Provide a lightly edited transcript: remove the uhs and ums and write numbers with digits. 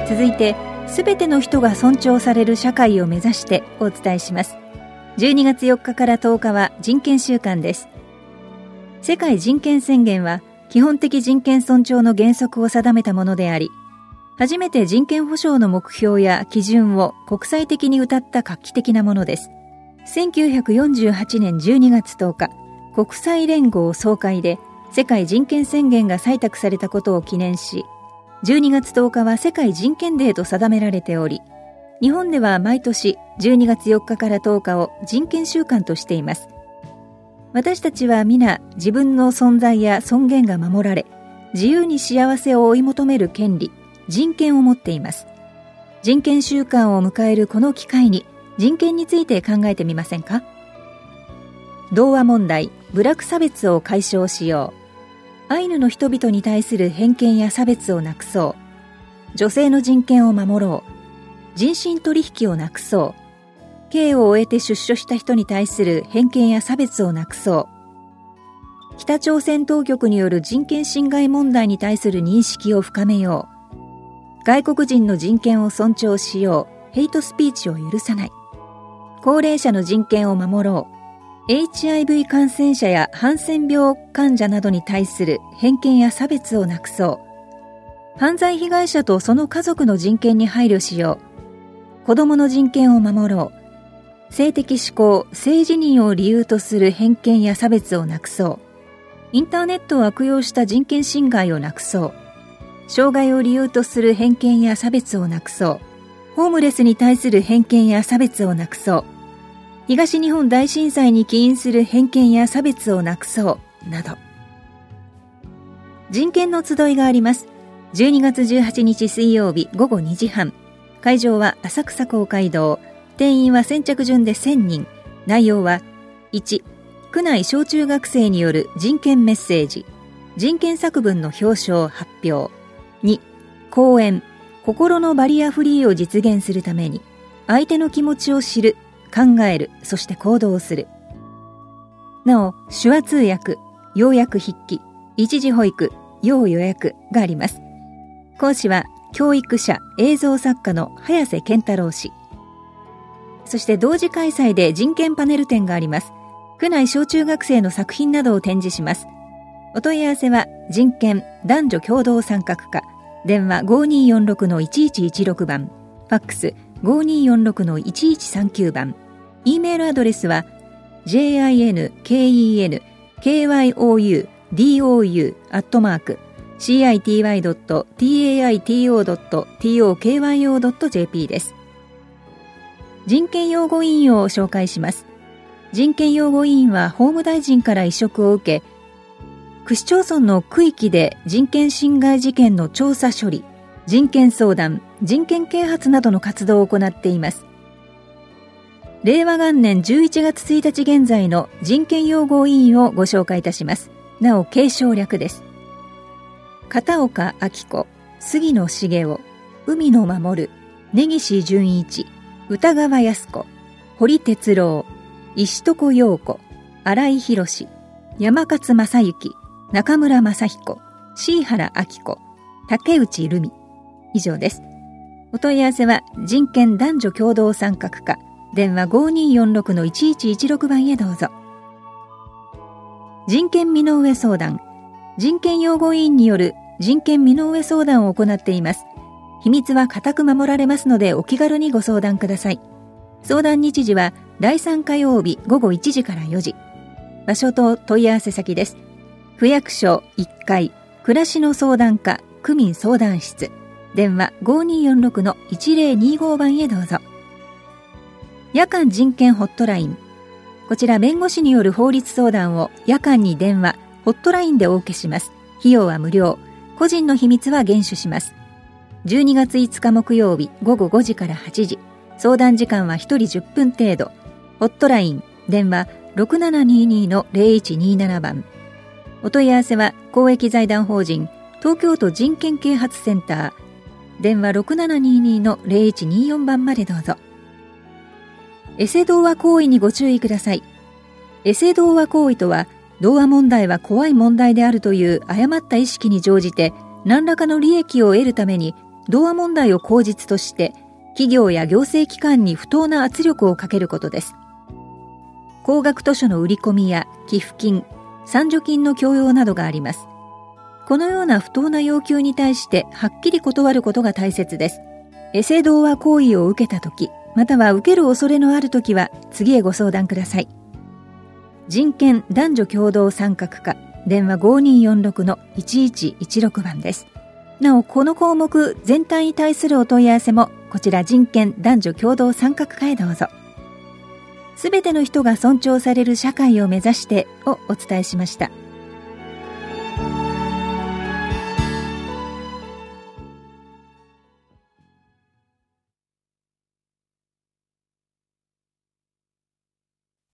続いて、すべての人が尊重される社会を目指してお伝えします。12月4日から10日は人権週間です。世界人権宣言は基本的人権尊重の原則を定めたものであり、初めて人権保障の目標や基準を国際的に謳った画期的なものです。1948年12月10日、国際連合総会で世界人権宣言が採択されたことを記念し、12月10日は世界人権デーと定められており、日本では毎年12月4日から10日を人権週間としています。私たちは皆自分の存在や尊厳が守られ、自由に幸せを追い求める権利、人権を持っています。人権週間を迎えるこの機会に人権について考えてみませんか？同和問題、部落差別を解消しよう。アイヌの人々に対する偏見や差別をなくそう。女性の人権を守ろう。人身取引をなくそう。刑を終えて出所した人に対する偏見や差別をなくそう。北朝鮮当局による人権侵害問題に対する認識を深めよう。外国人の人権を尊重しよう。ヘイトスピーチを許さない。高齢者の人権を守ろう。HIV 感染者やハンセン病患者などに対する偏見や差別をなくそう。犯罪被害者とその家族の人権に配慮しよう。子どもの人権を守ろう。性的指向、性自認を理由とする偏見や差別をなくそう。インターネットを悪用した人権侵害をなくそう。障害を理由とする偏見や差別をなくそう。ホームレスに対する偏見や差別をなくそう。東日本大震災に起因する偏見や差別をなくそうなど、人権の集いがあります。12月18日水曜日午後2時半、会場は浅草公会堂。定員は先着順で1000人。内容は1、区内小中学生による人権メッセージ、人権作文の表彰発表。2、講演、心のバリアフリーを実現するために相手の気持ちを知る、考える、そして行動する。なお、手話通訳、要約筆記、一時保育、要予約があります。講師は教育者、映像作家の早瀬健太郎氏。そして同時開催で人権パネル展があります。区内小中学生の作品などを展示します。お問い合わせは人権男女共同参画課、電話 5246-1116 番、ファックス 5246-1139 番、E メールアドレスは jinkenyogu@city.taito.tokyo.jp です。人権擁護委員を紹介します。人権擁護委員は法務大臣から委嘱を受け、区市町村の区域で人権侵害事件の調査処理、人権相談、人権啓発などの活動を行っています。令和元年11月1日現在の人権擁護委員をご紹介いたします。なお継承略です。片岡明子、杉野茂雄、海野守、根岸純一、歌川靖子、堀哲郎、石床陽子、新井博、山勝正幸、中村正彦、椎原明子、竹内留美。以上です。お問い合わせは人権男女共同参画課、電話 5246-1116 番へどうぞ。人権身の上相談、人権擁護委員による人権身の上相談を行っています。秘密は固く守られますのでお気軽にご相談ください。相談日時は第3火曜日午後1時から4時。場所と問い合わせ先です。区役所1階、暮らしの相談課区民相談室、電話 5246-1025 番へどうぞ。夜間人権ホットライン、こちら弁護士による法律相談を夜間に電話、ホットラインでお受けします。費用は無料。個人の秘密は厳守します。12月5日木曜日午後5時から8時。相談時間は1人10分程度。ホットライン、電話 6722-0127 番。お問い合わせは公益財団法人東京都人権啓発センター、電話 6722-0124 番までどうぞ。エセ童話行為にご注意ください。エセ童話行為とは、童話問題は怖い問題であるという誤った意識に乗じて、何らかの利益を得るために同和問題を口実として企業や行政機関に不当な圧力をかけることです。高額図書の売り込みや寄付金、賛助金の強要などがあります。このような不当な要求に対してはっきり断ることが大切です。エセ同和行為を受けたとき、または受ける恐れのあるときは次へご相談ください。人権男女共同参画課、電話 5246-1116 番です。なお、この項目全体に対するお問い合わせもこちら人権男女共同参画課へどうぞ。すべての人が尊重される社会を目指してをお伝えしました。